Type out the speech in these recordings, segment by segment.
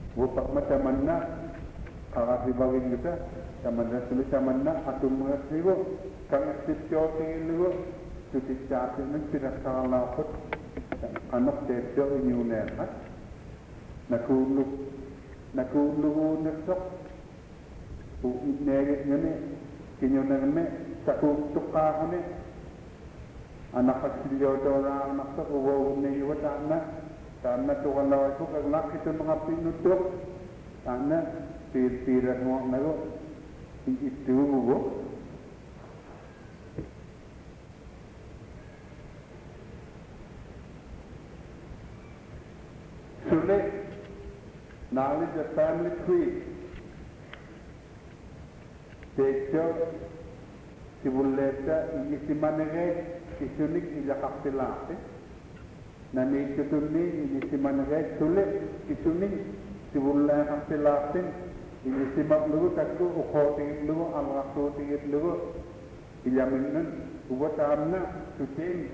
Wupak macam mana kalau dibagi kita, macam mana sulit macam mana atum mengerti wo, kalau setiap tinggi wo, sulit cakap ni tidak salah kot, anak setiap ini unehat, nakulu nesok, nege ni, kinyo nege saku tukar ni, anak kecil orang anak tu wo ni wo tanah tu kalau itu kalau kita mengapi nutup tanah pir-piran orang nago itu wo sulit knowledge of family tree tejo sibuleta isi manege isunik ila kaptilate nani ketuni isi manege sulit isunik sibuleta kaptilate isi maklugu takku ukhotin lugu al-rakhtin lugu ilamin ubat amna sutin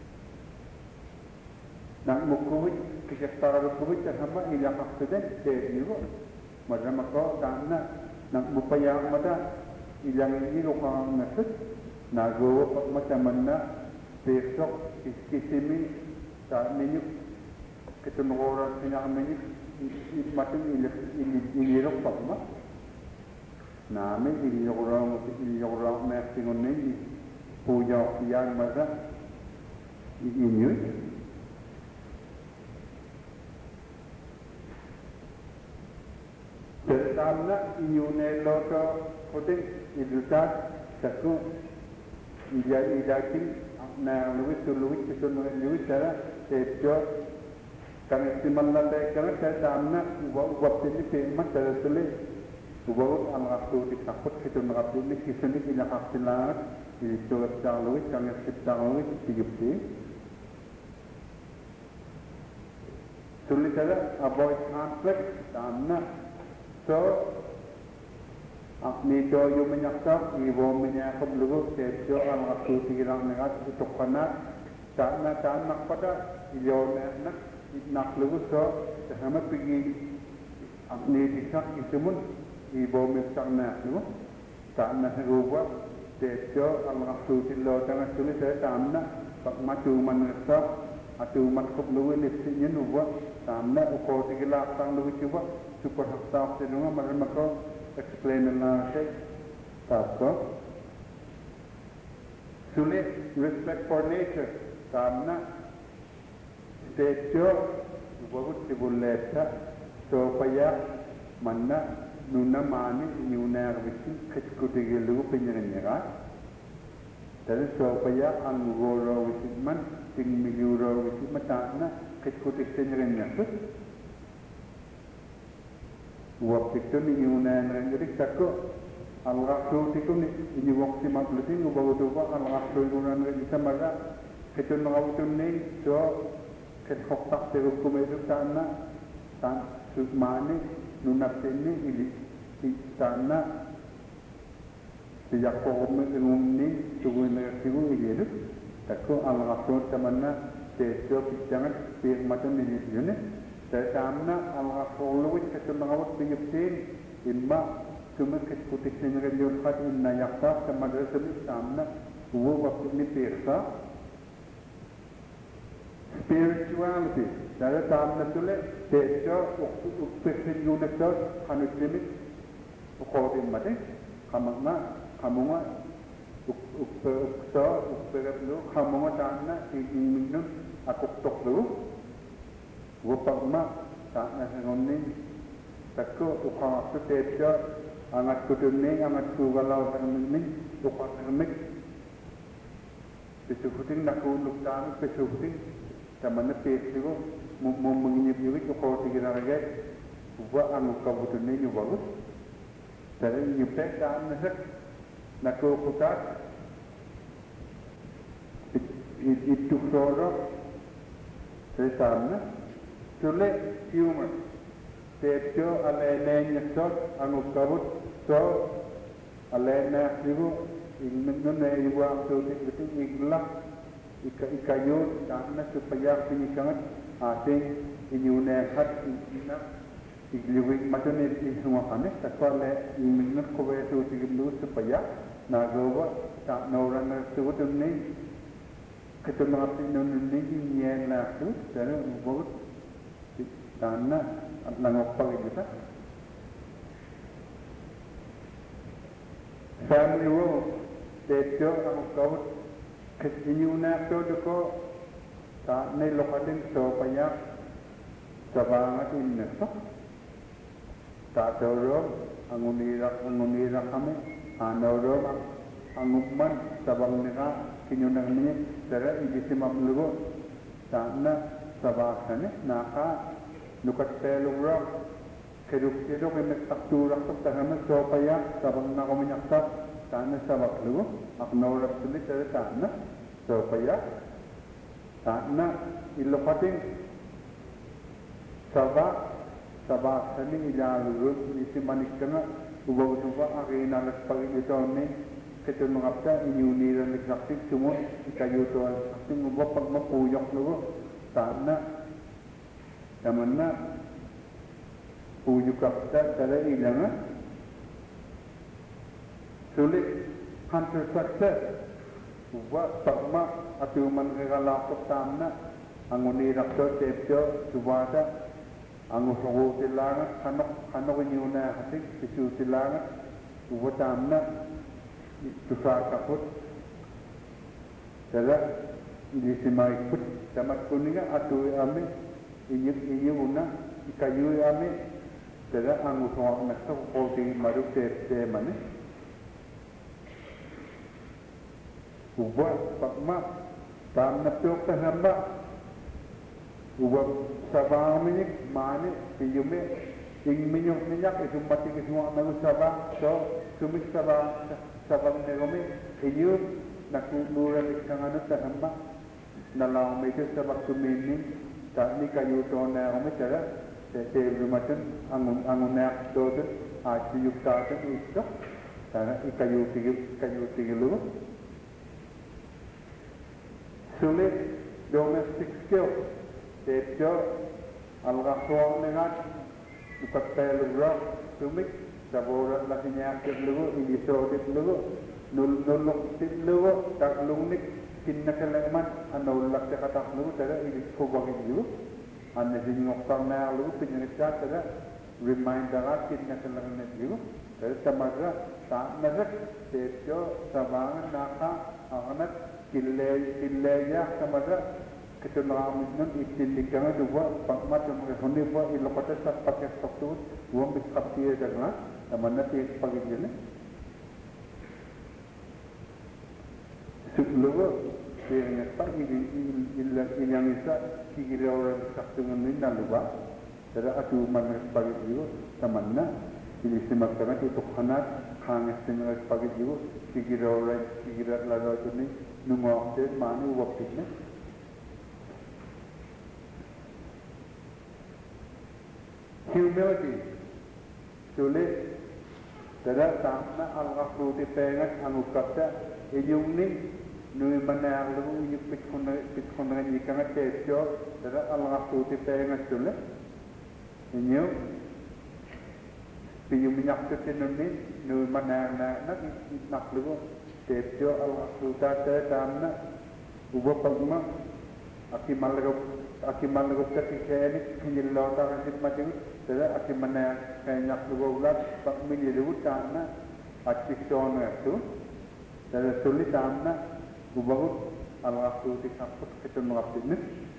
nak mukuit kisah rukuit sama ila kaptilate tejo macam kau tanah nak bupaya mata ilang ini lokang nasut nagawa macam mana besok iskisimi saat ini ketemu orang sinamanya macam ini lokang mah nama ini orang mersingon ini punya yang mana ini Pertama ini loto puting itu tak satu ijakin na luwis luwis cara sejo kami simalan dek kami pertama uap ini temat cara sele uap al-rasul ditakut itu merapi ini kisah ini hakilat itu tak luwis kami kita luwis tiga sulit cara avoid conflict tanah so, ni do yung menyakap, iwo menyakap lugu, sejo ang rasul tirang negat utok kana, saan nak pada, iyo nak lugu so, sahama pergi, ni disak isumun, iwo menyakap na lugu, saan na heruwa, sejo ang rasul tilo, tangan sulit saya saan na, pag matuman ngesap, atau matkop lugu listnya nuwa, saan na uko tigilak tang lugu cuba, super staff di rumah mereka explain lah saya tahu sulit respect for nature karena setiap bagus dibuleta supaya mana nuna mani nuna bikin kesekutu lu penyerengnya dan supaya anggora bikin man tingmiura bikin matana kesekutu penyerengnya tu waktu itu ni Yunan jadi takut al-Rasul itu ni waktu maklutin ubah ubah al-Rasul Yunan kita maga kita mengawal ni so kekhoktak terukum itu tanah sukmani nunap ini di tanah sejak pohon ni turun nersiu ini takut al-Rasul tamana sesuatu jangan macam ini Pertama, al-Rasul kita mengawal penyebtin imma cuma kesekutik senyerion kat inna yakta sama dasar Islam dua waktu ini persa spirituality dari tamna tule desa ukpesen yunesos hanusimit ukodim mate kamunga ukperaplu kamunga tamna iminun akuktok dulu Wupak mak tak nasi takut ukang tu terjadi angat kuduni angat kugalau termini ukang termik pesuhutin nak uluk tan pesuhutin tamana pesiwo menginyip ukang tiga rakyat buat anu kabutuni ni bagus dari nyipek tan nasi nak ukutat itu sorok sesama sulit human tejo alene nyesot anu kabut so alene sibu inne ibu amsu itu iglak ikayu karena supaya pinikangat asing inyune hat ina igliwik macam ni semua kan takwa le minat ko be tu tiglu supaya nagawa tak nauran tu tu ni ketemu api nun ni ni na tu dan buat tanah langop pagi kita family row tejo aku kau continue na tu ko tak ni lokalin supaya sabangat ini so tak dorong angunira kami dorong angumman sabang nira kinyunang ni cara ini simam lugo sana sabakane naka nukat telurang keduk ini taktura tak supaya sabang nak menyakap sana sabak lugo aknaurat sini cara sana supaya sana ilokating sabak sini ilalurut isi manik kena ubah arena pagi itu ni kita mengapa ini leksak semua kayu tu asing ubah pagmapuyok lugo sana namanya puyuk kapta cara ilang sulit hunter success ubah pagma atau mengalakot sana anguni rakto tepjo subada ang usawo silangan kanok inyuna hati isu silangan ubatam na tusar kaput dala hindi si maikut damat kuninga atu ame inyo una ikayu ame dala ang usawo na sa kodi maruk te mane ubah pakma tam na tuyok ta hamba ubah sabang minik mana pijume ing minyak itu mati ke semua nagu sabang so sumik sabang negome iyu naku luran ikanganu tahamba nalau itu sabak sumini tak ni kayu tona ome cara te rumatan angun nak dodo aci yukta itu karena kayu tiga lu sulit domestic skill tejo al-ghafwa mengat ukat pelurah sumik saboran lakinya akir lugu ini sodit lugu nuluk tit lugu tak lungnik kinna keleman anulak katak lugu tada ini kubang lugu anna jingok tarna lugu pinjengkat tada reminder kinna keleman lugu tada tamaga tak nazak tejo sabangan naka angat killeya tamaga kita mengambil nun istilah dua pangmat yang menghuni buat ilokata sat pakai satu dua biskap dia jangan mana dia pagi jenis sebelum dia ingat pagi yang isa kira orang satu dengan ini lupa jadi atu mana pagi juga mana ini semakna itu khanat khangat dengan pagi juga kira lalu ini numau dia mana waktunya humility sulit tidak sama al-ghafru di pengat angukata iyung ni nui mana lu iyuk pitkun dengan ikan tejo tidak al-ghafru di pengat sulit inyuk piyu minyak ketinun ni nui mana nak lu tejo al-ghafru tata tamna ubah pagma akimal lagop ketika ini penyelauan kasih macam jadi akimannya kayak lugulat pak menjadi utama acik tahun itu jadi sulit tamna ubahut Allah tu dikaput kita mengapin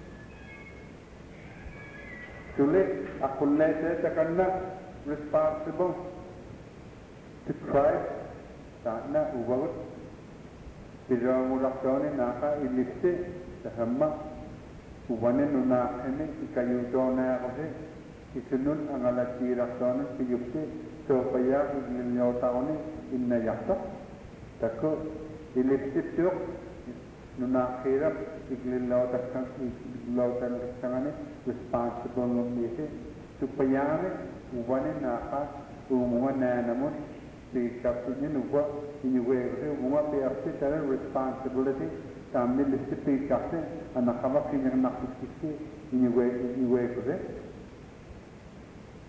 sulit aku lihat karena responsible to try tamna ubahut tidak mudah tahun ini naka iliste sehama ubanin nuna ini ikayu dona ako isunun ang alati raktonan piyukti supaya ignilyaw taon inna yakta tako ilipsit yuk nuna kirap ignilyaw tangan responsible ngumisi supaya ubanin naka umungan na namun di kapsunya nuba inyuwe umungan piyakti tara responsibility tamni listi piyakti anak kawak yang nak kisi inyuwe kure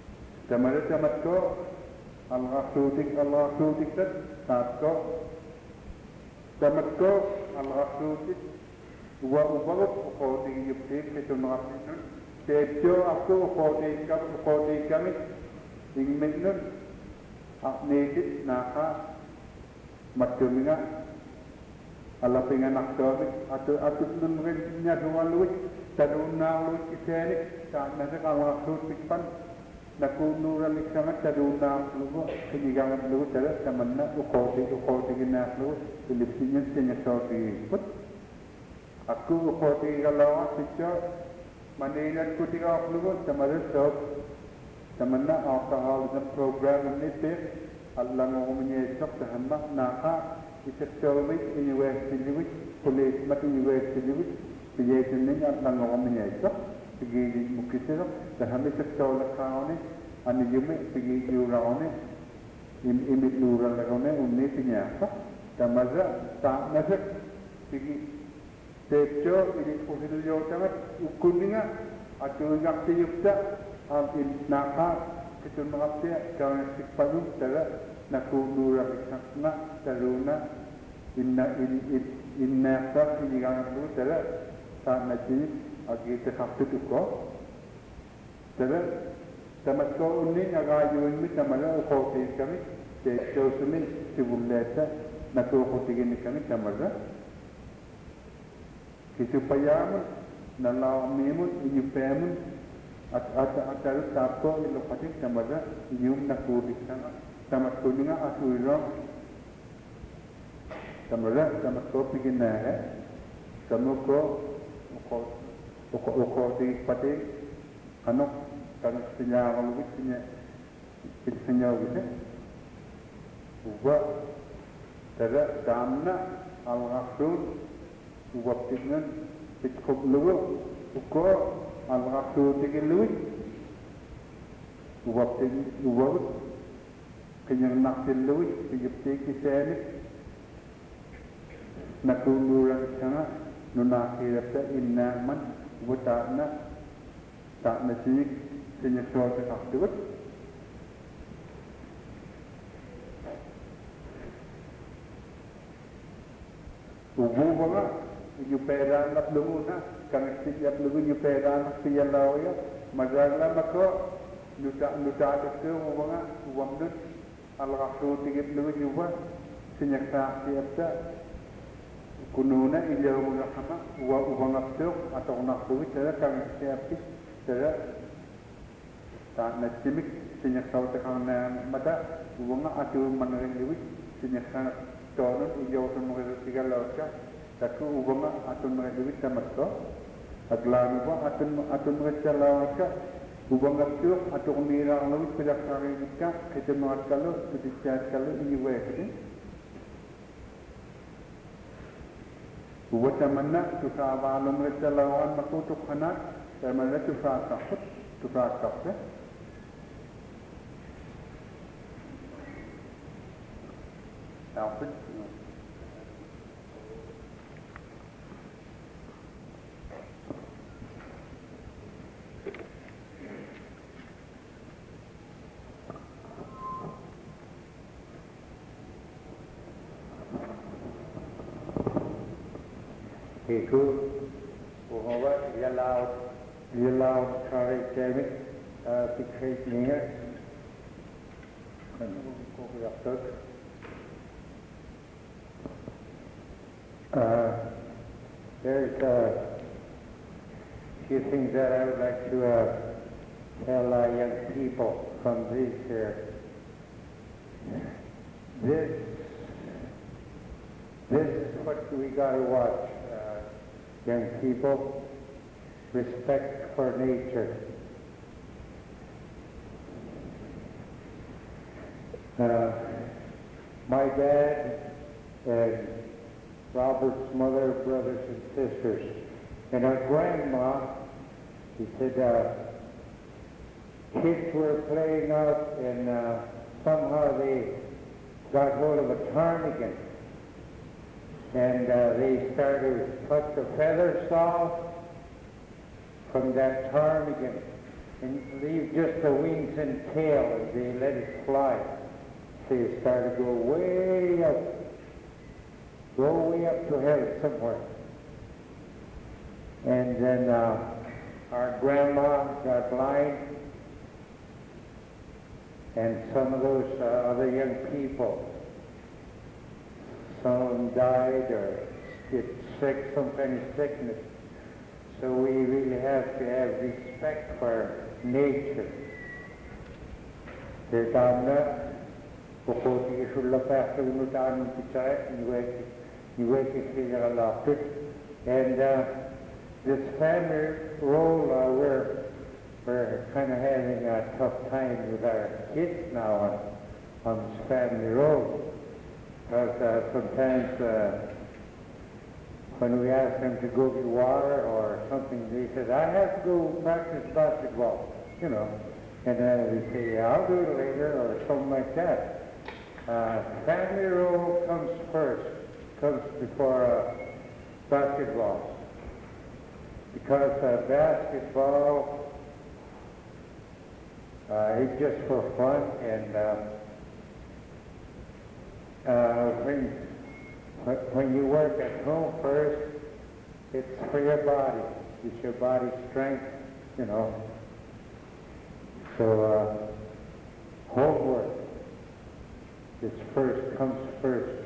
tamatko alraqsuutik taatko tamatko alraqsuutik uvagut uqootigiyuptiik kitunaqartinun teeptio akku uqootiikkamit ingminnun aqniitit naaqa mattuminga alapinganaqtoomik atutlunrin ñasualuit taduunnaaluit iseenik taannasik alraqsuutikpan nakuunuuralliksamat taduunnaaqlugu qiñigamatlugu tala tamanna uqootiginnaaqlugu ilipsiñun siñasootigiipput akku uqootigigalawa sitcho maniinat kutigaaqlugu tamarissoot tamanna aaqaqaalusan programannitte allangogumiñeissoq tahanna naaqa isirtoomik iñuweestillugut kuliismat iñuweestillugut piyeetunnin allangogumiñeissoq pigiilin mukkisisoq tahamisirtoolaqaaquni aniyumi pigiijuuraquni imitluurallaquni unni piñaaqsoq tamasa taaqnasik pigi teeptio ilippusiluyootamat ukkunninga atuingaqtiyukta naaqa kitunneqartia kaangassikpanun tala nakuunuuraqissaqna taluuna innaaqtaaq inigaangallugu tala taannatinik agiitaqartutukko tala tamatko unnin agaayuinmi tamala uqootiikkami teeptiousumi sivulleetta nakuuqutiginnikkami tamala kisupayaamun nalaaqmiimun iñupeemun ataru taapko iluqatik tamala iñum nakuulikkanga tamatkuninga asuilo tamala tamatko piginnaaga tamuko uqootigippati qanoq kanaqsiñaaqalugit siñaugite uva tala taamna alqarsuut uwaptignan pitqublugu ukko alqarsuutigilluit uwagut qiñignaqtilluit piyuptiikiseenik nakuunuuralikkanga nunaaqiirapta innaaman uva taa'natiik siñasootiqartugut uvuvaga iñupeeraanaqluguna kangastillaaqlugu iñupeeraanaqtiyallauya masaaglamako nutaatukkuuvaga uvamnut alqarsuutigiplugu iñuva siñaqsaaqtiapta kunuuna illaugulaqama uvangaptuuq atoqnaqlugit tala kangastiaptik tala taannattimik siñaqsautiqarnaamata uvanga atuummanerinlugit siñaqsaaqtoonun iyausunmuqisuttigallautsa takku uvanga atunmerilugit tamatko aglaanuva atunmeritsalauakka uvangaptuuq atuqniiraarlugit pilaqsariinikka qitunneqatkallu tutitsaatkallu iñuweekiti uwatamanna tusaavaalumritsalauan makuutuqqanaat tamanna tusaaqarpe Iku uhawa yalaut kari kemik pikait ninga kan kokuraktot there's a few things that I would like to tell young people from this this is what we got to watch. Young people, respect for nature. My dad and Robert's mother, brothers and sisters, and our grandma, he said kids were playing out and somehow they got hold of a ptarmigan. And they started to cut the feathers off from that ptarmigan. and leave just the wings and tail and they let it fly. So you start to go way up to heaven somewhere. And then our grandma got blind, and some of those other young people, some of them died or get sick, some kind of sickness. So we really have to have respect for nature. And this family role, we're kind of having a tough time with our kids now on this family role. Because sometimes when we ask them to go get water or something, they said, I have to go practice basketball, you know. And then we say, yeah, I'll do it later, or something like that. Family role comes first, comes before basketball. Because basketball is just for fun, and when you work at home first, it's for your body. It's your body's strength, you know. So homework comes first.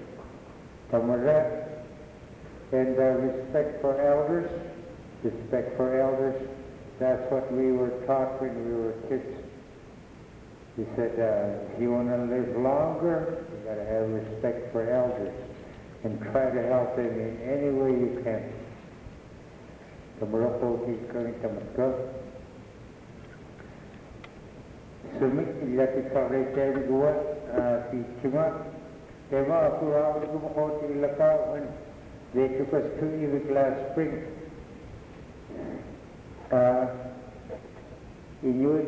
And respect for elders. Respect for elders. That's what we were taught when we were kids. He said, if you want to live longer, you got to have respect for elders and try to help them in any way you can. Sumit ilati kawai gua cuma tema aku rawat aku mau ilaka when they took us to Ewick last spring. Inuit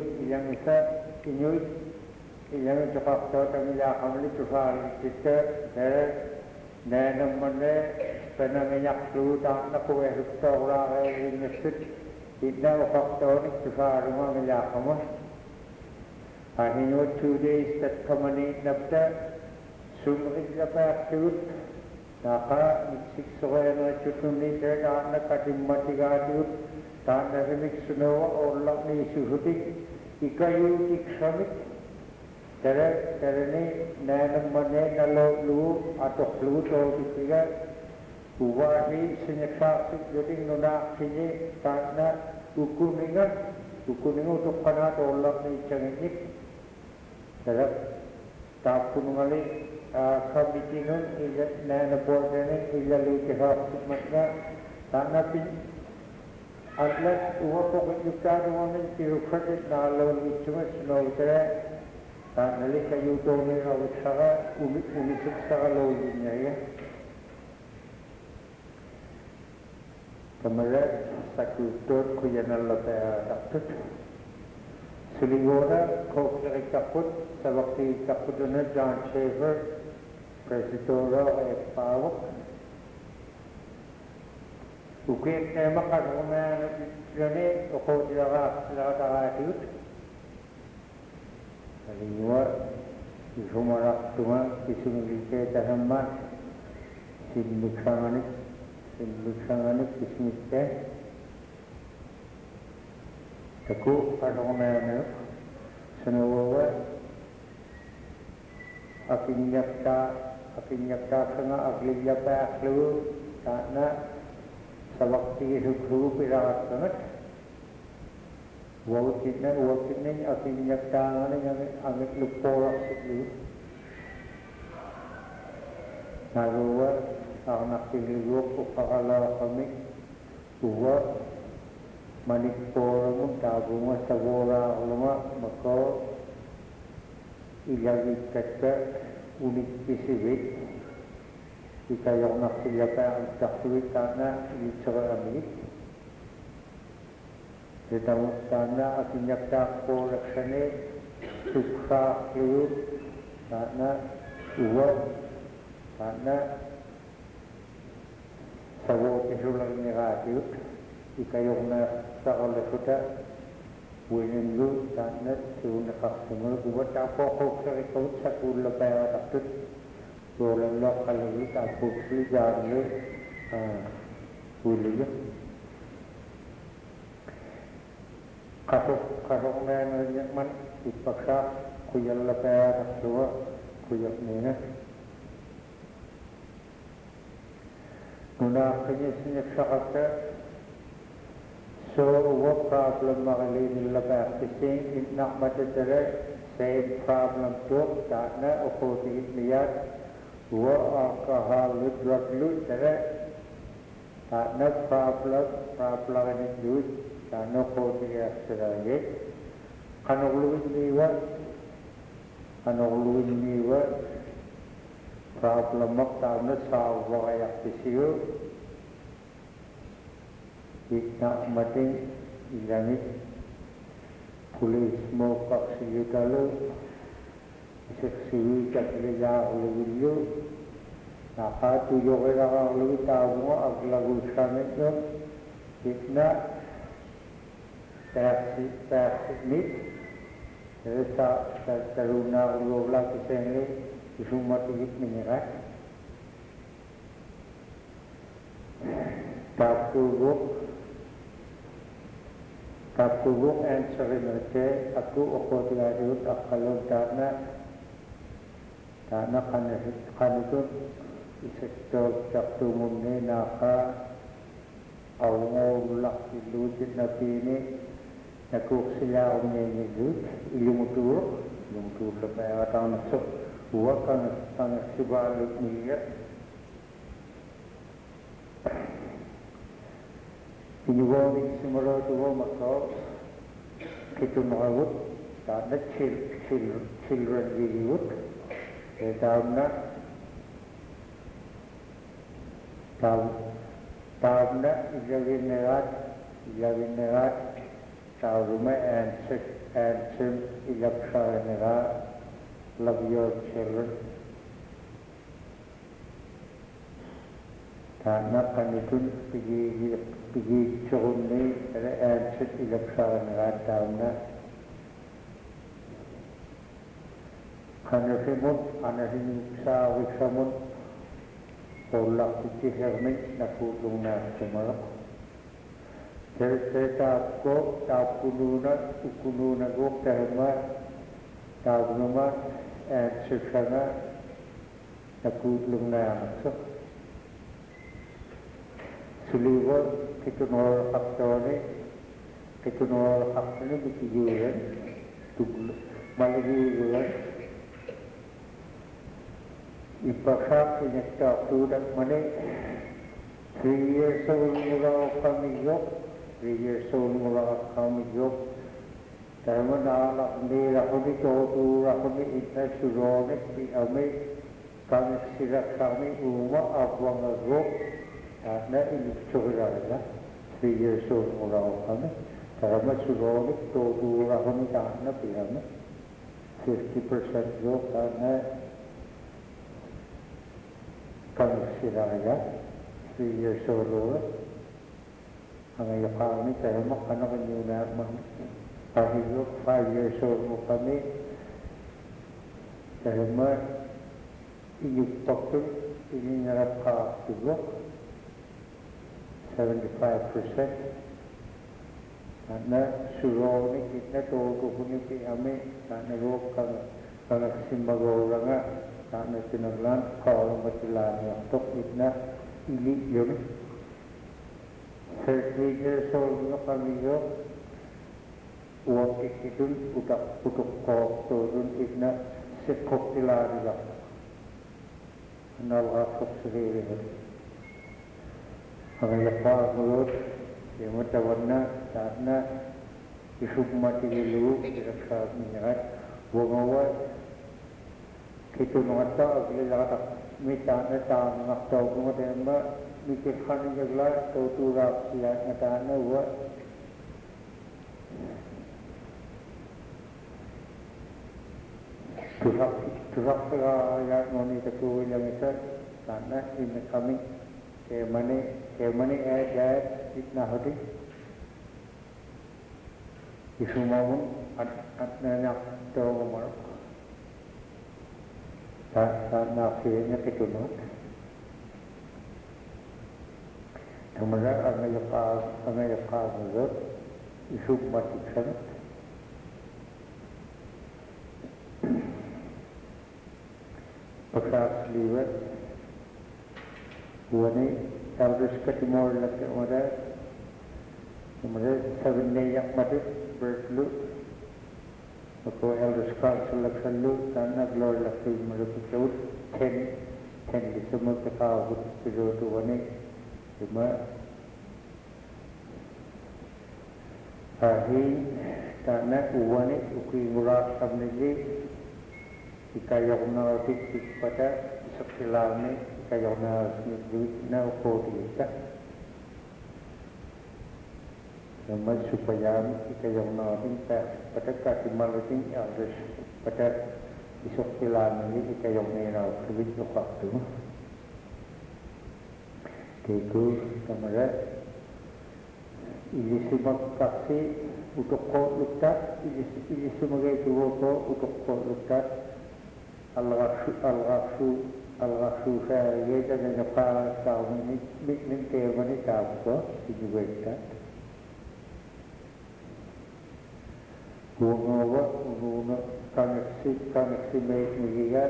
yang cakap kami dah kami cakap kita nanam mana pernah menyak lu tak nak kue hukta orang ini sud tidak faktor ni cakap rumah menyak kamu. Inuit 2 days that kami nabda sumrit lepas tu naka miksik soal na cutun ni saya nak katimati gadu. Tanah remik sunawa orang ni suhuti ikayu iksamit terane nanam mana nalo lu atau lu to dikira uwahi senyaksa jadi nona sini tanah ukuningan untuk kana to orang ni cengik terap tak punungali kabitinun ila nanam boleh ila lu kehap matna tanah pin unless you can't want to credit nalo cuma snow there nalika you don't know what sara umisik sara lo niya ya kemarin sakutur ku yanalla takut suligora ko kaput sa waktu kaput na John Shaver presidora pawak ukit tema karena jane oko dilaga tagatut aliwa isumara tuma isumilite tahamma sinbuksanganik ismitte taku karena senawa apinyakta sanga agliyapa aklu kana sa waktu hukru pirat sangat waktu ni aking nyaktangan yang angit luporak siklu naruwa ang nakililok upakala kami uwa manikpora mo tabunga sa wora ulama mako ilagit kata unik pisibit ikayong nakilapa ang taksuit na ilisara amit. Ditawag sana at inyakta po laksane sukha kluyot sana uwag sana sawo isulang niratiyot ikayong na sa kalasuta William Lu dan net soon the customer who was a pokok sa ikaw sa kula pera takot rolan lo kalawit at putli jarle huli kasok na yan man ipaksa kuyal la pera takot kuyal nina nuna kanya sinyaksa so what problem makalinin labas kasi not matadala same problem to karena oposit lihat wa alcohol drug lu tara karena problem ini karena oposit seraya kanuluin niwa problem mak karena sawa kayak tisiu Ikna mating ilangit pulis mo paksiyo talo isaksiyo kakilaya ulawilyo nakatuyo kaya kakalawi tao mo aglago sanit yun ikna taksit sa taruna ulawla kisengli isumatigit minyirat Kaptubuk answerin aja aku aku diadut akalog karena kanito isektor kaptumumne naka awang laki lujit na pini nakuk sila umnyenye lut ilumutur lepai atau nasuk huwag kang sibalot niya Inuwaming simula tuwa makaw kitunawut karena children viewut tahu na ilawin nerat tahu rumah answer ilapsa nerat love your children karena kanitun pergi turun ni ada answer ilapsa nerat tahu na karena semut anak ini sahabat Tolak putih hermit nak kulung nak semalak. Cerita ko tapununa ukununa go terma tabunuma sesana nak kulung nak masuk. Suliwa kita nol faktornya berkijuran tugul malagi Ipaksa punya waktu dan mana 3 years old mula kami yok 3 years old mula kami yok tapi mana anak ni aku ni tu aku ni ita suruh ni kami sirat kami rumah abang yok karena ini suruh lah 3 years old mula kami tapi suruh ni tu aku ni karena kami 50% yok karena kami siraya 3 years old ang ayakang ni saya makan ako nyo na pahilok 5 years old mo kami saya inyupak to ininarap ka tubok 75% karena suruh ni kita tuh kupunya kami karena rok kalau simbagaw nga karena sinaglan kalau matilan yang tok itna ili yun 30 years old na kami yun uwag ikitun putok ko turun itna sikop tila nila nalakok sirili ang yakwa mulot yung matawan na karena isugmati ilu iraksa minyak wangawat kita mengata agak minta neta ngakau kemudian mikir kan jagla turak siat neta buat turak ayat moni teku yang itu karena ini kami kemana ayat itna hati isumamun at nanak daw umarok. Sa naksiyanya kitunod. Namanya ang ayakal nuzot isuk matik sanat. Paksa liwat wani elders katimor lakka mada namanya savinnayak matik berlu ako elders council laksallu tanna glor lakki marupikut 10 disemut kakawut pijotu wani cuma ahin tanna uwani ukui ngurak samnili ikayok na tik pada saksilami ikayok na duit na ukotita naman supaya ikayok na tinta pada katimalating elders pada isaksilami ikayok na duit waktu Kego kamera ini simak taksi untuk kau lukat ini sebagai dua kau untuk kau lukat al-Rasul saya dan apa tahun ini minta wanita apa dijual guna koneksi baik juga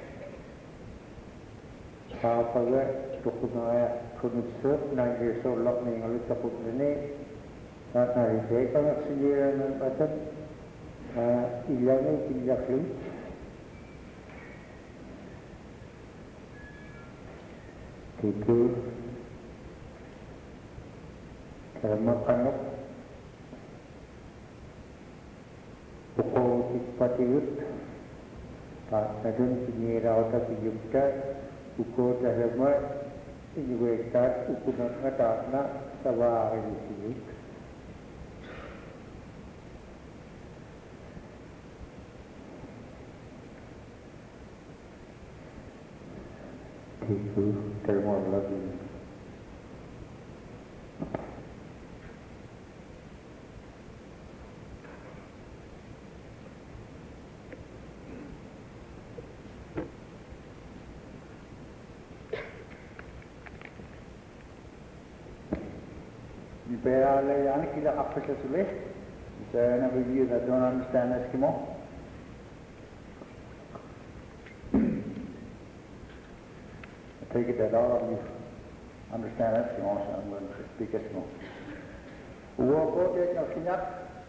apa ya tukunaya kunusuk na yesolok ni ngalut takut ini hari saya kan sejarah macam ilangnya tidak lagi itu karena kanak pukul tipatiut tak ada penyirau tak dijumpa pukul dalam ini berkat ukuran kata nak sabar di sini. Itu termohon lagi. Pero yani kila kapsa sulit. Saya nak review that don't understand Eskimo. I take it that all of you understand Eskimo, so I'm going to speak Eskimo. Uwako dia nak sinyak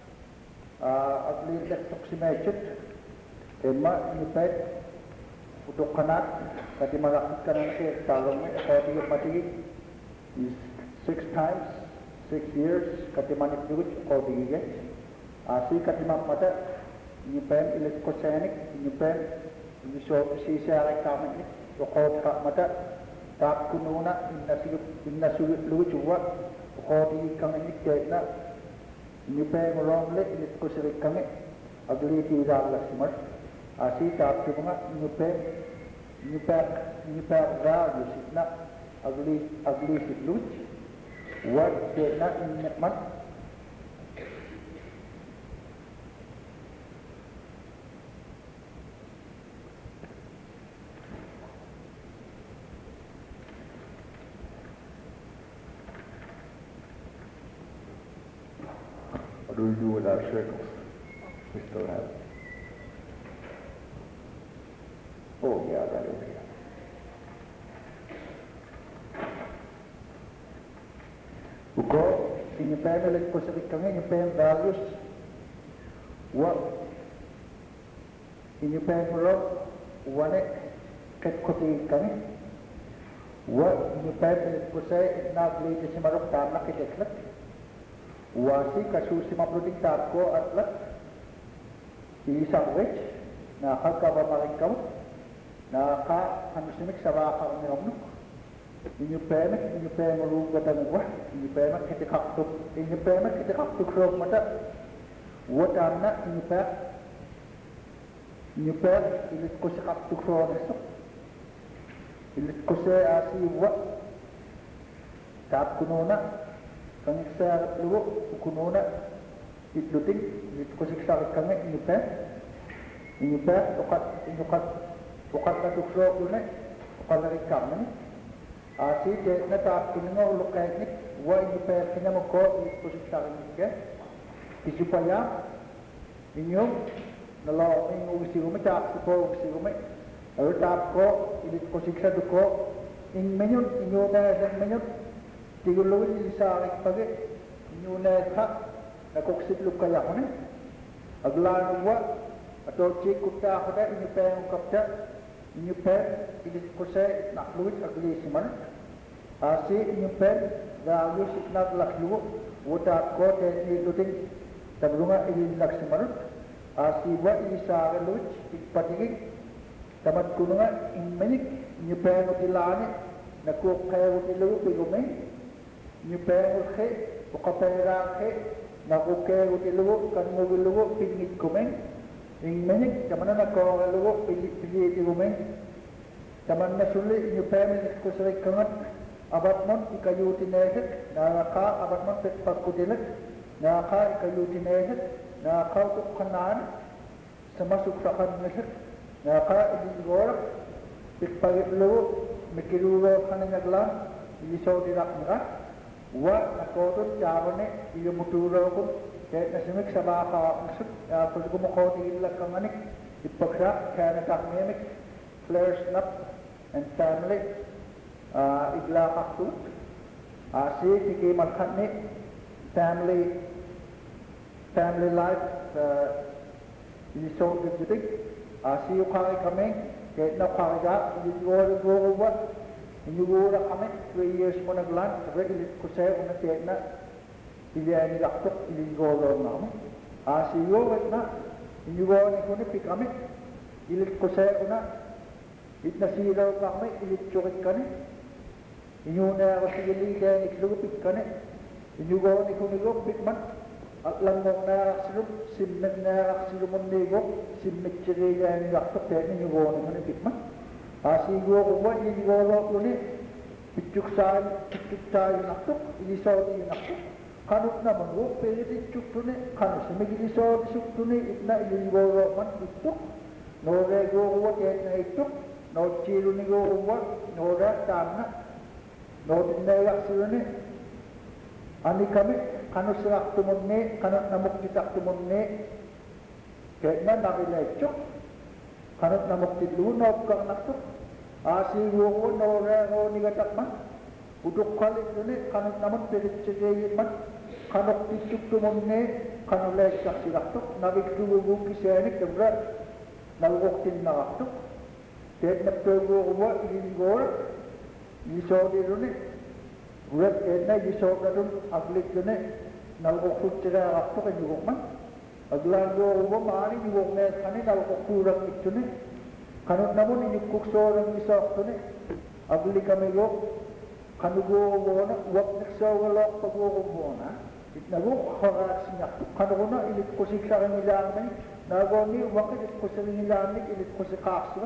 atli lektok simecet tema nipet untuk kanak kati malakit kanan ke talong me ako tiyo pati is 6 times 6 years katimanik duit ko digige asi katimak mata ni pen ilet ko senik ni pen ni so si sare kamen ni ko ka mata tak kununa inna su lu juwa ko di kang ni na ni pen rom le ilet ko sere kame agli ti ra la smart asi tak ti mga ni pa ra du sitna agli sit lu what did not nikmat What do we do with our circles? We still have it. Oh yeah, that is it. Uko inyupen ulit ko sa kami inyupen values what inyupen mo wane ket koti kami what inyupen ulit ko sa nagli si marok tamak iteklat wasi kasusi mapruting tapko atlat isang wech na kagkabamaring kaw na ka hanusimik sa baka umiramnok inyupen marugat ang buah inyupen kita kaktuk rog mata watan na inyupen ilit ko sa kaktuk rog nesok ilit ko sa asiwa tap kuno na kang sa luwo kuno na itluting kusik-sarik kami inipe ukat na tukso kune ukat na rikam ni asi de na ta kiningo lokay ni wa inipe kinamo ko kusik-sarik ni isupaya inyo nalo ingo usigume ta ko usigume aru ta ko ini kusik-sa duko in menyon inyo na sang menyon tigulo ni sarik pagi inyo na tha na koksit lukaya ko ni aglan wa atau cikuta kota ini peng kapta ini peng ini kose nak luit agli siman asi ini peng galu siknak laklu wota ko te ni luting tabrunga ini lak siman asi wa ini sa luit ikpatigi tamat kununga in menik ini peng utilane nakuk kaya utilu pigume ini peng khe ukapera khe nakuk kaya utilu kan mobilu pingit kumeng in menik taman na ko lugo pili rumeng taman na suli inyo pemit ko sa kangat abat mon ikayuti nehet na ka abat mon pet pagkudilet na ka ikayuti nehet na ka kanan samasuk sa kannehet na ka idigor pikpagit lugo mikiluro kanangaglan iso dirak nga wa nakotot jabone iyo muturo ko kahit nasimik sa baka usap, pwede ko makoti ilang kanganik, ipagsa, kaya natakmimik, flares up, and family, igla kaktut, si tiki malkan ni, family life, inisong gagditig, si ukari kami, kahit nakari ka, inyugura kami, 3 years mo naglan, sabi ilit ko sa'yo, unang na, Ili laktok ili golo namu. Asiyo na inyugo ni kuni pikami. Ilit ko sa una. Itna silo kami ilit chokit kani. Inyuna kasi ili kaya iklugo pikani. Inyugo ni kuni go pikman. At lang mong naraksilum simmet naraksilum ang nigo simmet chiri kaya ni laktok kaya inyugo ni kuni pikman. Asiyo ko ba inyugo lo kuni pichuk sa laktok ilisaw ni laktok. Kanut naman wo pwede chukune kanu semegili so chukune itna ilingoro man ituk no rego wo na ituk no chiru ni go wo no ra tamna no dinaya sirune ani kami kanu sirak tumunne kanut namuk kitak tumunne kaya na chuk kanut namuk tidluno kang naktuk asi wo no rego ni gatakman uduk kali ini kanut namun perit cegayin man kanok tisuk tumunne kanulek saksiraktuk nabik dugu kisenik kebra nalwoktin naktuk tet naptogo uwa ilingor yiso dirune urat etna yiso kadun aglik dune nalwokut cegaraktuk anyugok man aglango uwa maari yugok nes kani nalwokurang itune kanut namun inyukuk sorang isok tune aglik kami yuk kanugo wona wak nagsawalok pagogo wona itnago kharak sinak kanugona ilit ko siksa nilang ni nagoni wak ilit ko sa nilang ni ilit ko sa kasra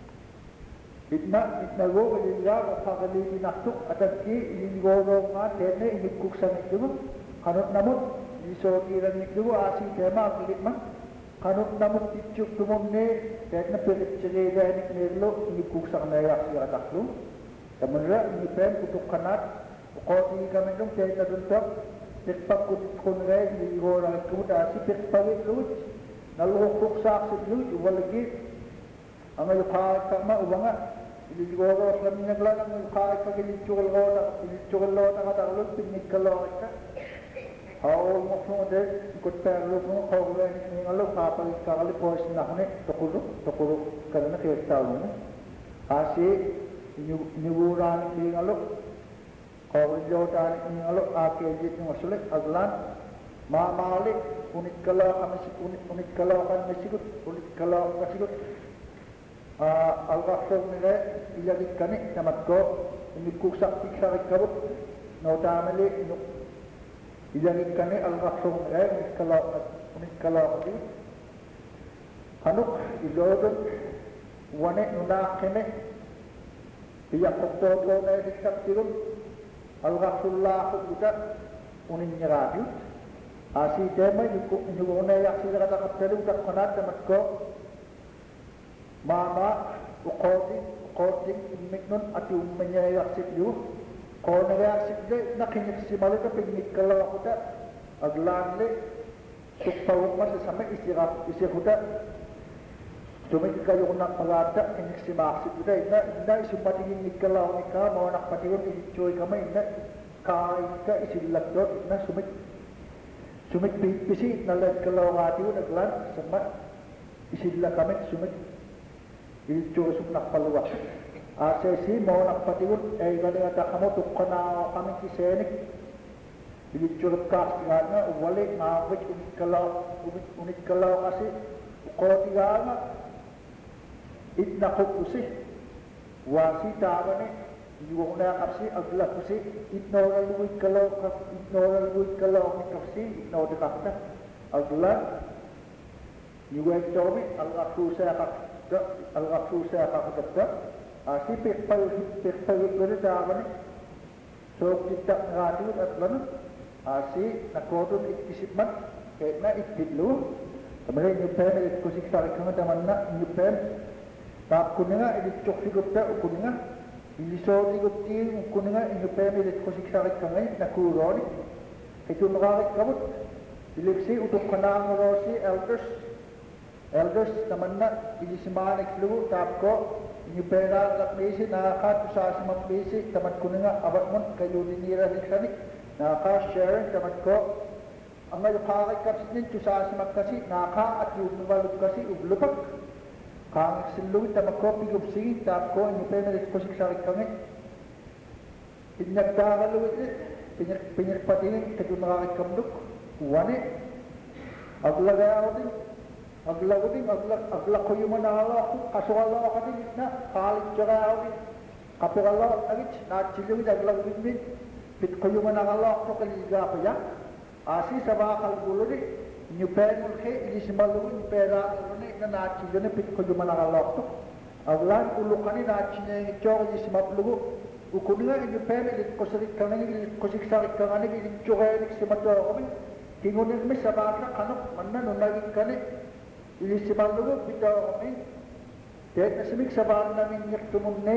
itnago ilila pakali naktuk ataki ilingoro nga tene ilit ko sa nito kanut namut iso kiran nito asi tema ilit man kanut namut itchuk tumonne tene pelit chile danik nilo ilit ko sa naya siya taklo Kemudian ini pen kutuk kanat, kau ini kami dong cari naduntak, tekpak kutuk konrai di orang kemudian si tekpak itu, nalu kuk saksi itu, uang lagi, angai kai kama uangnya, ini orang kami naglan angai kai kami dijual lota kata ulun pinik kalau kita, awal maksudnya deh ikut perlu pun kau ini ngalu apa kali pois nak ni tokuru kerana kita tahu ni, asih nyuguran ni ngaluk kau jodoh ni ngaluk akejit ngasulik aglan malik unit kalau kami unit kalau kan mesikut unit kalau mesikut algafir ni le ilagit kani tamat ko ini kuksak tiksarik kabut nautamali ilagit kani algafir ni le unit kalau kami kanuk ilodon wane nunak kene Pihak doktor na disak tirun al-Rasulullah kita unin nyerabut Asi tema nyuguna yak sila kata kaptelu tak kanat tamat ko mama ukoting imiknon ati umenya yak sikyu ko na yak sikde nakinyik si malika pignik kalau kuda aglan le sukpawuk mas sampai isirkuda cuma kayo nak magata kinyik si maksud kuda ina isumpatingin nikalaw nika mau nak patigon ichoy kamay ina ka isilak dot ina sumit pisi nalat kalau hati naglan sama isilla kami sumit itu sumnak paluwa asesi mau nak patiun gani ata kamu tukana kami kisenik itu kas ngana wale ngawit unit kalau kasi ko tigana itna kusi wasi tabane yung na kapsi agla kasi ignoral luwit kalau kapsi ignoral kapta agla yung itomi al-akhusa kakakta asi pekpal ito daman so kita ngatun at lano asi nakodon ikisipman kahit na itidlo tamari yung pen kusik tarik kang taman na yung pen tap kuninga iditsok sigupta kuninga ilisodi gupti kuninga inyo pemi det kusik sakit kangay nakuroni itu makakit kabut ilipsi utuk kanang rosi elders naman na ilisimanik lu tapko inyo pera lakmisi nakakat sa simapisi tamat kuninga abat mon kayo dinira liksanik nakakat share tamat ko ang ngayon kakit kapsit nito sa simakasi naka at yung nubalot kasi ublupak kang siluit ta makopi gupsi tap ko ni pemelit ko siksalik kami pinagdakaluit pinagpatingin kadu nakakit kamduk wane aglagayaw din agla ko yung manala ko kasukala ka din na kalit jagayaw din kapirala agit na siluit aglagawin din pit ko yung manala ko kaliga pa yan asi sa bakal gulo din New pen mulke ini semalu pera ini na naci jene pit ko juma nagalok to aglan ulukani naci ne chog ji semaplugu ukuninga ini pen ini ko serik kanani ini ko sik sarik kanani ini chog ini semato ko tingon me sabaka kanok manna nonagi kane ini semalu pita ko tet nasimik saban namin yaktumunne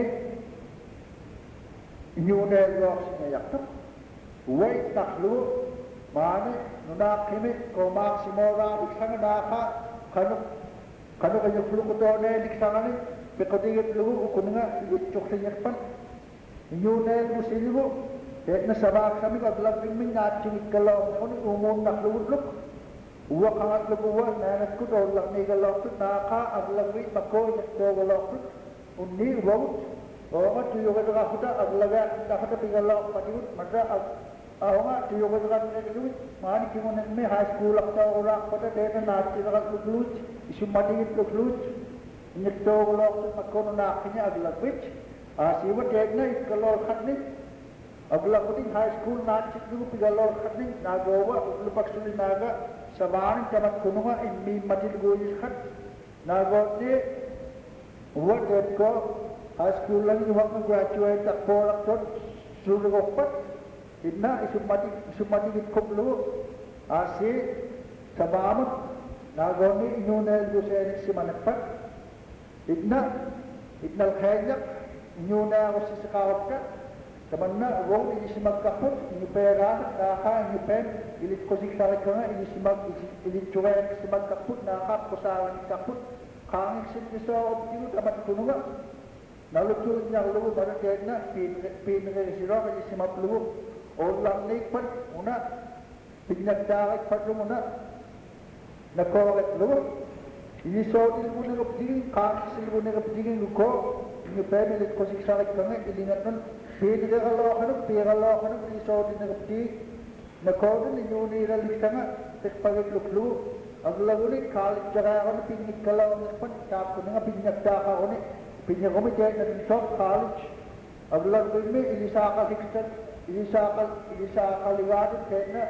ini une rox ne yakto wait taklu Mane nuna kimi ko maksimora diksanga naka kanu kayo flukuto ne diksanga ni pekodigit lugu ukuninga chokse yakpan inyo ne musiligo tet na sabak sami aglag min na chimik kalaw ko ni umon nak luluk uwa kangat luguwa na ko do lak ni galaw naka aglag wi mako ko galaw unni wau o ma tuyo ga ga huta aglaga ta pigalaw patiut madra Aunga tiyo ko dagat ne luit mani kimon me high school akta ora pada data naati dagat luit isumadigit luit nyekto lo makono na kanya aglagwit asiwa tegna ikalor khatni aglagwit high school naati lu pigalor khatni nagowa lupak suli naga saban tamat kununga immi matil goyis khat nagote what ko high school lang wak graduate tak polak tot sulu gopat Inna isumati kublu asi sabamut nagoni inunel dusenik si managpat idna al-khayak inuna ko si sakawat ka tamanna wong ini si magkaput ini pera naka ini pen ilit ko si sarik ka nga ilit chuwek si magkaput naka kusawan kaput kangik si niso optiyo tamat kununga nalutulog niya lugo para kaya na pinagresiro kasi si maplugo Orang nikmat muna pinagdakit pa muna nakorek lo ini so ilmu ng kapdigin kakis ilmu ng kapdigin ko yung pemilit ko siksarik ka nga ilingat nun pinagalo ka nun ini so din ng kapdigin nakorin yung niralik ka nga tekpagagluklu ang lagunin kalit tsaka ako na pinagkalaw ng pan tapo na nga pinagdaka ko ni pinagkumitay na rin so college ang lagunin may inisaka siksat Ilisa kaliwadit kaya na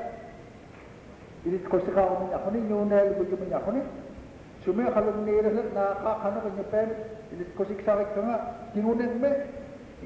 ilit ko sa kaunin ako ni Yunel bujumin ako ni sumi kalong niralat na kakano kanya pen ilit ko siksakit ka nga tingunin me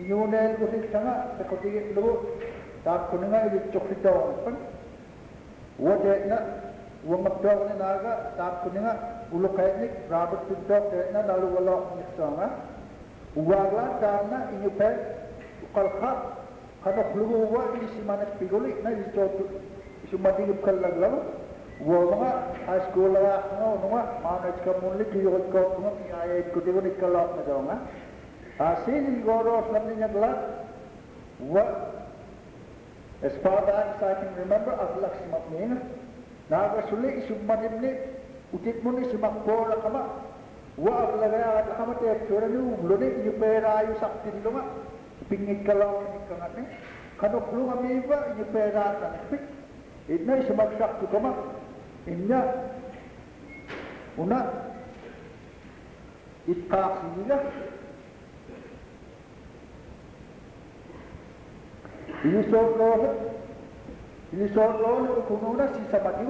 Yunel ko siksa nga nakotigit lugo tap ko na nga ilit choklit daw pan na magdog ni naga tap kuninga ulukainik Robert Pintok na naluwalok ni songa uwagla karena inyo pe ukalka kanok luwa ini si manas piguli na isu madigip kalaglaw wo mga high school la no manage ka munli kiyot ko ng ayay ko digo ni kalok na songa asin goros lam niya glat as far back as I can remember aglak si mapninga nagasuli isummanim ni utit mo ni sumakpora kama wa aglagaya at kama te tsura ni uglo ni inyupera ayo saktin lo nga pingit kalaw ni kangat ni kanok lo nga miba inyupera tanipik itna isumagsak to kama inya una itkaksi nila Ilisor lo kununa si samadigo.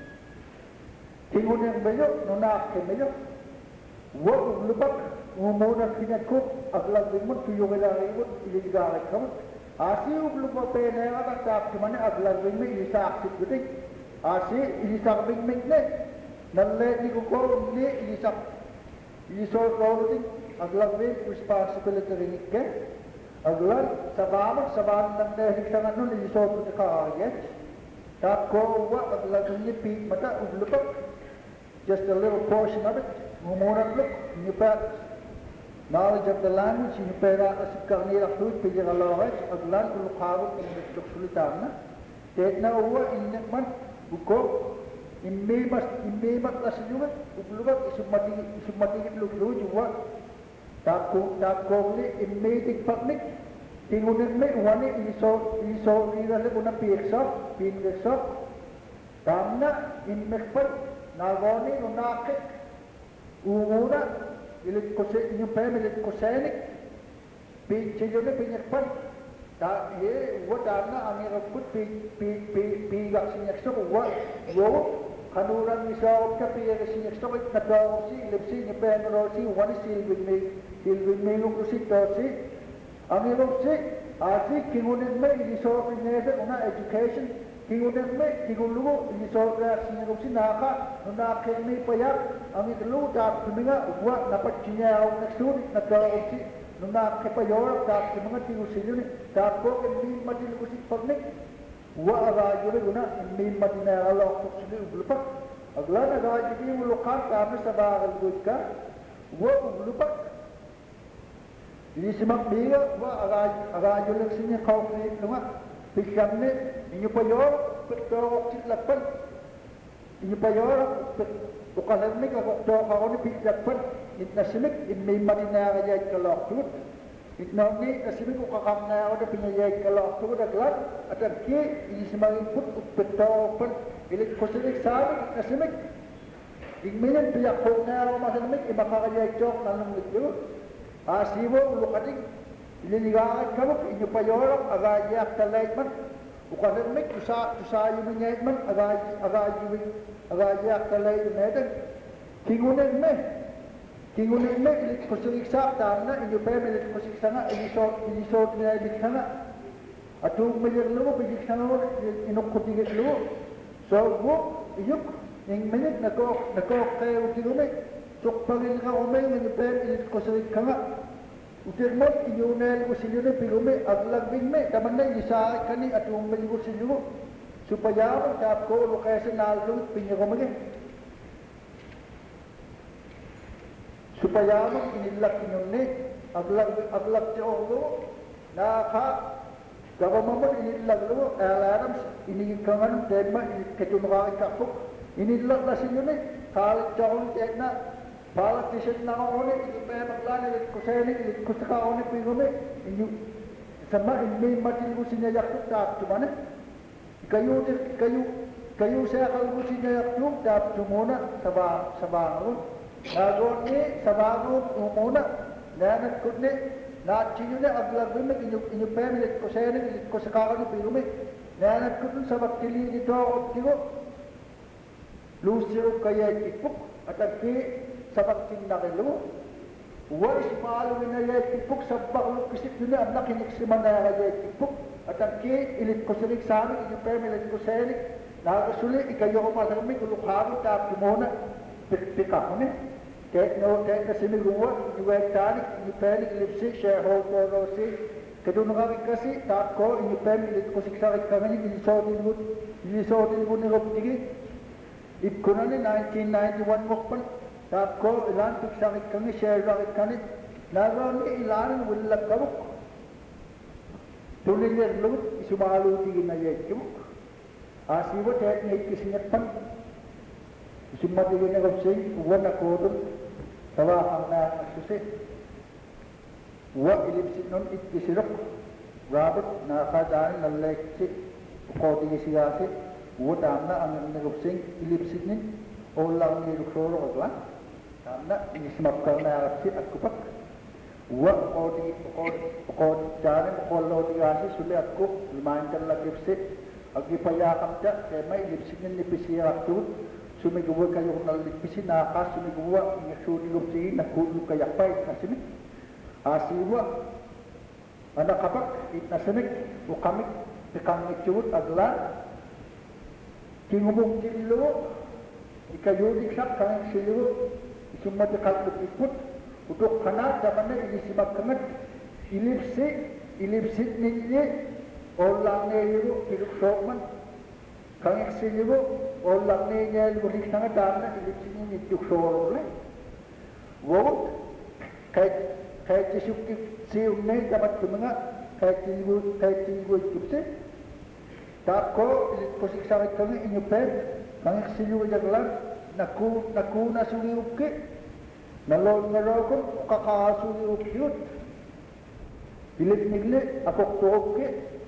Tingun yang bayo nona ke bayo. Wo lubak umuna kinakuk aglag limut tuyo gala limut iligala kam. Asi lubak pe na aga tap kumane aglag limut ilisak sikutik. Asi ilisak limut ne nalle ni ko ni ilisak ilisor lo ting aglag limut responsibility ringik ke. Aglan sabab ng dahil sa ano ni Isoto sa kaayat tako wa aglan ni pi mata uglupak just a little portion of it mumurang look ni pa knowledge of the language ni pera asik karnira fluid pijira lawat aglan ulukawat ng sulitan na tet na uwa inyak man uko immemat asyumat uglupak isumati luglu juwa tako ni immetik paknik tingunin me wani iso nila kuna pinreksa tamna immekpat nagoni nunakik umuna ilit kose inyupemilit kosenik pinchiyone pinyekpat ta ye wadana anirakut pigak sinyaksa wa yo kanuran misaw ka piya sinyaksa nagaw si lipsi nyepemero si wani silwin me lukusi tosi ang irupsi asi kingunin me ilisor pinese una education kingunin me kingulugo ilisor ka sinirupsi naka nunake me payak ang itlu tap tuminga uwa napat kinyaw naksuni nagkaupsi nunake payor tap tuminga tingusilyo ni tap ko kemi matilukusi pagnik uwa agajuri una imi matinara lok tuksili uglupak aglan agajuri ulukan kami sabagal gudka uwa uglupak ini simak dia wa agajuri sinya kau ni lunga pikam ni inyo payor betok citlapan inyo payor ukalan ni kakok kau ni piklapan itna simik imi matinara jay kalok tut itna ni nasimik ukakam na ada pinyayay kalok tut aglan atar ki ini simak input betopan ilit kusilik sabi nasimik ingminin piyak kong na masanamik imakakayay chok nalong lityo asiwo lukating ililigaat kamuk inyo payorok agayak talayt man ukanemik tusayo minyayt man agayak talayt medan kingunen me ilit kusuriksak tamna inyo pem ilit kusuriksa nga ilisot nilaylik nga atung milir lumo pijiksa nga inukutigit lumo so iyuk ing minit nakok kayo tinumik sukpangin ka umay inyo pem ilit kusurik ka nga utirmot inyunel ko silyo na pilume aglagbing me taman na isa kani at umay ko silyo supaya magtap ko lokasa nalung pinyakumagi supaya mag inilak inyong ni aglag siya ulo naka gawamamot inilak lo alarm inikangan tema ketunukakit kapok inilak na silyo ni kalit siya kong na politician na ako ni ito pa maglan ilit ko seni ilit ko saka ako ni pingume inyo sama inmay matin ko sinyayak to tap tumana kayo sa kalbo sinyayak to tap tumuna sa bangon nagon ni sa bangon umuna nanat ko ni natsinyo na aglagbim inyo pa ilit ko seni ilit ko saka ako ni pingume nanat ko dun sa baktili nito ako tigo lusiro kaya ikipok at agki sabak tinakilo wa ismalu minayatipuk sabak lukisip yun ang nakinik si manayatipuk at ang ki ilit ko silik sami inyo pem ilit ko silik nakasuli ikayo ko masarami kulukharu ta kimona pikahone kaya no kaya kasi niguwa iwag talik ipeli lipsi shareholder rosi kadununga kasi tako ipeli ko siksarit kami inisotin mo ni Robtigi ipkunani 1991 mokpan tako ilan siksarit kami shareholder kami naroon ilan wala kabuk tulilir lut isumalu tigin na yekimo asibo tet ngay kisinyapan isumatigin na Robsing uwan na kodon tawa ang nakasusi wa ilipsin nun itkisirok Robert nakakadaan na leksi kodi siyasi wa tamna ang Robsing ilipsin nin o lang ni Luksoro kaglan tamna inismapkal na arapsi at kupak wa kodi jalan kolo siyasi suli at ko limantan lagipsi agipayakam siya kaya may ilipsin nin nipisiyak tuwad sumiguwa kayo kung nalipisi naka sumiguwa ingasudilog siya nakulo kaya pa itnasimik asiwa anakabak itnasimik ukamik pikangit siwut agla kingumong kilo ikayudik siya kanyang silo isumatikal iput udok kana daman na inisimag kangat ilipsit ninyi olang ngayon piluksokman kanyang silo orang ni nyel boleh sangat darna ilipsin ni juk sorol le wo kai cisuk si umne dapat kemenga kai tinggu kipse tak ko posik sarit kami inyupen kang silu jaglan naku nasuli ukke nalon naroko kakasuli ukyut ilip nigle akok to ukke